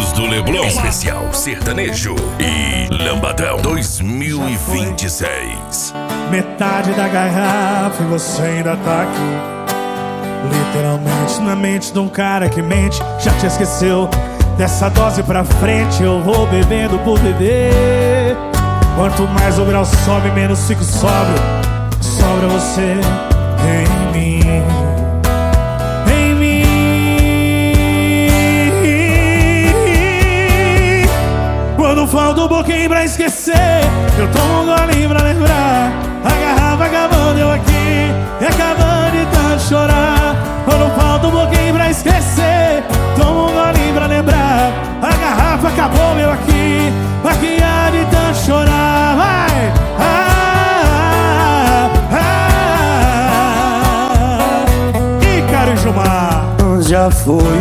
Amigos do Leblon, especial sertanejo e Lambadão 2026. Metade da garrafa e você ainda tá aqui. Literalmente na mente de um cara que mente. Já te esqueceu? Dessa dose pra frente eu vou bebendo por beber. Quanto mais o grau sobe, menos fico sóbrio. Sobra você em mim. Em mim. Quando falta um pouquinho pra esquecer, eu tomo um golinho pra lembrar. A garrafa acabando, eu aqui e acabando de tanto chorar. Quando falta um pouquinho pra esquecer, tomo um golinho pra lembrar. A garrafa acabou, eu aqui de tanto chorar. Vai! Ícaro e Gilmar. Já foi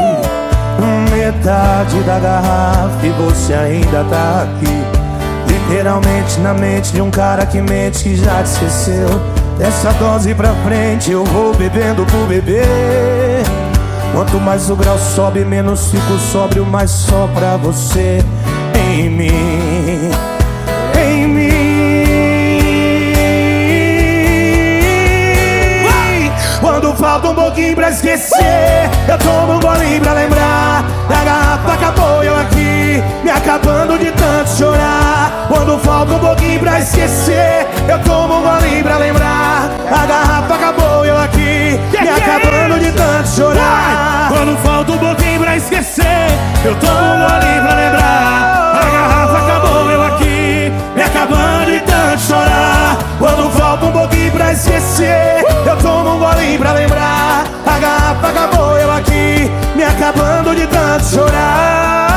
metade da garrafa e você ainda tá aqui. Literalmente na mente de um cara que mente, que já te esqueceu. Dessa dose pra frente eu vou bebendo por beber. Quanto mais o grau sobe, menos fico sóbrio, mais só pra você em mim. Em mim. Quando falta um pouquinho pra esquecer, eu tomo um golinho pra lembrar. A garrafa acabou, eu aqui me acabando de tanto chorar. Quando falta um pouquinho pra esquecer, eu tomo um golinho pra lembrar. A garrafa acabou, eu aqui me acabando de tanto chorar. Quando falta um pouquinho pra esquecer, eu tomo um golinho pra lembrar. A garrafa acabou, eu aqui me acabando de tanto chorar. Quando falta um pouquinho pra esquecer, eu tomo um golinho pra lembrar. A garrafa acabou, eu aqui me acabando de tanto chorar.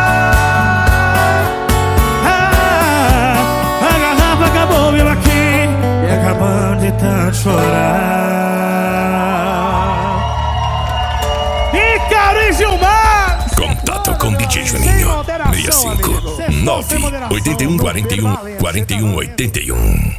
A garrafa acabou, eu aqui me acabando de tanto chorar. Ícaro e Gilmar. Contato com DJ Juninho 65 9 81 41 41 81.